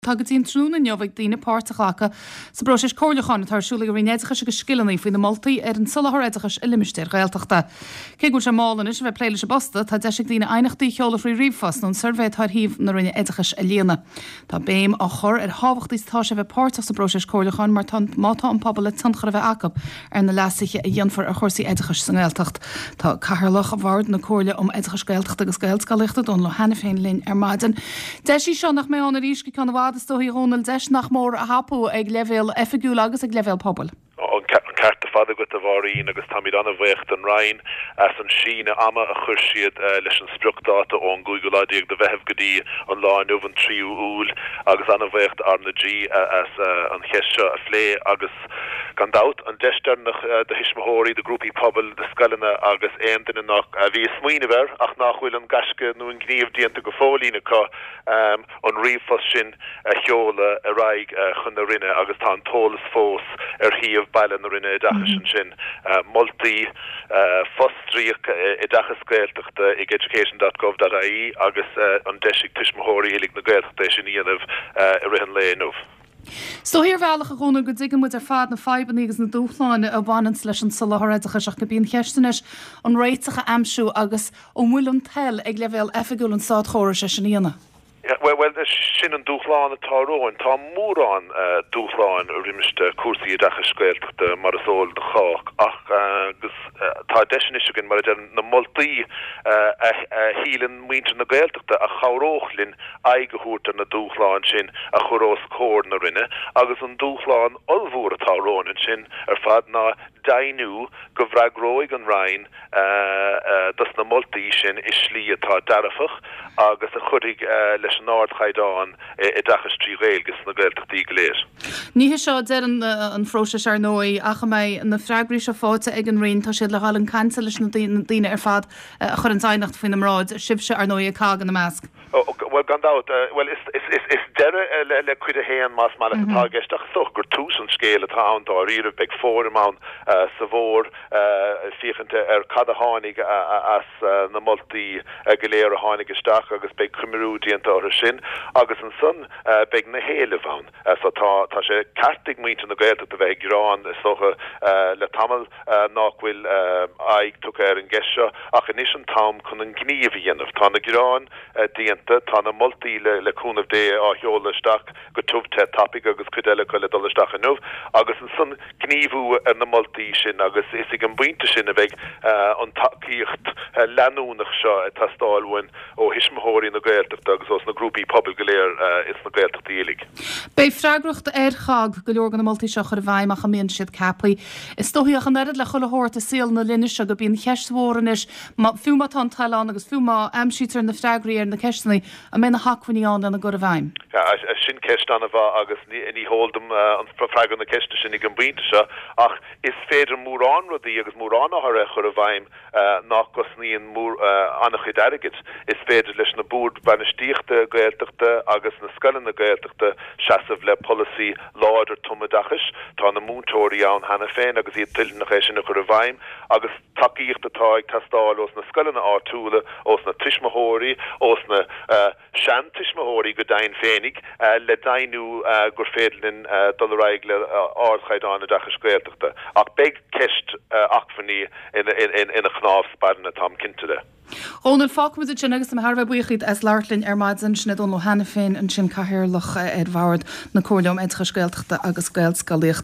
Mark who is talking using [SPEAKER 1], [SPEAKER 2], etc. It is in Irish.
[SPEAKER 1] Tá tín trúna neomh dína páirrtacha sa bro is cóirlechan tarsúla go réideachas go skillannaí faoin na Maltaí ar an sulthreidechas i limisteir gaeltachta. Cé go sem málan is bheith pléile se basta tá deise dína einachtaí cheola faoi riomhfas nó survéid th híomh na rinne éidechas a léana. Tá béim a chur ar hábhachtítá sé bheith páirrtaach sa bro is cóirlechan mar mátá an pobl le tanchar a bheith acab ar na leasaiche a dhéanfar a chósaí éidechas san gaeltacht. Tá caharlach a bhard na cóirle éidechas gaeltachta agus gaeltcalichta don le hena féin linn ar maidin. Deisí seo nach mé an a rísci can bhd stoí rónal deis nach mór a hapú ag levéil effigiúil agus ag levéil pobl.
[SPEAKER 2] Carta fada go a bhín agus táid anna bhecht an rain as an sína ama a chur siad leis an spruchdáta ón Googleádaíag de bheitheh godí an lá nuhan tríú úl agus anna bhecht ar na G as an cheise a phlé agus gandát an deisternach de hisismóirí de grúpi pobl de scalanna agus éantainna nach bhí smuoine bhar ach nachhfuil an gasce nó an gníomh díanta go fólína cá an riomhfos sin cheola a raig chun na rinne agus tá an tólas fós ar híomh bailile na rinne idachas sin multi fostríoch idachas gaeltachta ag education.gov.ie agus an deisig tuismóirí ilig na gaeltachta sin íanamh a rihan léanamh.
[SPEAKER 1] So hir bhealach a gona go dtí mu ar fad na feiban agus na dúchláine a bhanan leis an sulthreidechas ach go bíon cheistenis an réitecha amsú agus ó bhfuil an tel ag levéil effigiúil an sád chóir sé sin íana.
[SPEAKER 2] Well, sin an dúchláin atáróin tá mórán dúchláin a rimiste cuasaí idachas gaeltachta mar asol de chách ach gus tá deisinisigin mar na Maltaí hílan muinte na gaeltachta a chauróchlinn aigeúirta na dúchláin sin a chorós cór na rinne agus an dúchláin olmhór atáróin sin ar fad ná dainú go bhreagróig an rain das na Maltaí sin is slí atá darafach agus a chudig leis an áardchaidán i dachas trí réilgus na gaeltachtaí go léir.
[SPEAKER 1] Ní seo dear an fróise ar nói acha mé na freagraí se fáte ag an rion tá siad le hall an cancel leis na daine ar fad a chur an tainnacht faoin amráid sibse ar nói a cágan na measc.
[SPEAKER 2] Well gandát well is dere le cuid a héan más mal atá geisteach soch gur tús an scéal atá antá riireh beag fóramán sa bhór fichante ar cad a hánig as na Maltaí goléir a hánig isteach agus beag cumrúdíanta ar sin agus an son beag na héile bhain so tá sé cartig muinte na gaeltachta bheith grán socha le tamil nachhfuil aig tu ar an geisio ach in is an tam chun an gníomh dhéanamh tá na grán díanta tá na Maltaí le cúnamh dé á heolaisteach go tubte tapig agus cuideile go le dolisteach anmh agus an son gníomhú ar na Maltaí sin agus is ag an buinte sin a bheith an takeíocht leanúnach seo tastáilhain ó hisismóirí na gaeltachta agus os na grúpi pobl go léir is na gaeltachta ílig.
[SPEAKER 1] Bei freagracht ar chag go leor gan na Maltaí seo chur bhaimach a mion siad capaí. Is stoíoch an erid le chulahort a síl na linne se go bíon cheismhóranis fiúma tá talán agus fiúma amsítar na freagraí ar na ceistnaí a mé na hacuineán an na go a bhaim.
[SPEAKER 2] Sin ceist anna bh agus ní hóldum an freagan na ceiste sin ag an buinte se ach is féidir mórrán rodí agus mórrán áthar chur a bhaim nach gos níon mór annach chud airigid is féidir leis na búd banistíochta gaeltachta agus na scalan na gaeltachta seasamh le policy láidir tumadachas tá na múntóirí an hena féin agus iad tuiln nach éis sin chur a bhaim agus takeíocht atá ag tastáil os na scalan na átúla os na tuismóirí os na sean tuismóirí go dain féinnig le dainú gur fédlinn dulraig le áardchaidán a dachas gaeltachta ach beag ceist achfaní in a chnáf sparna tam cinnte.
[SPEAKER 1] Ónal fácmid sin agus am Harbh buchaid as leirlinn ar maidin sinna don hena féin an sin cahirirlach ar bhard na cóirleom éidechas gaeltachta agus gaeltcalaíocht.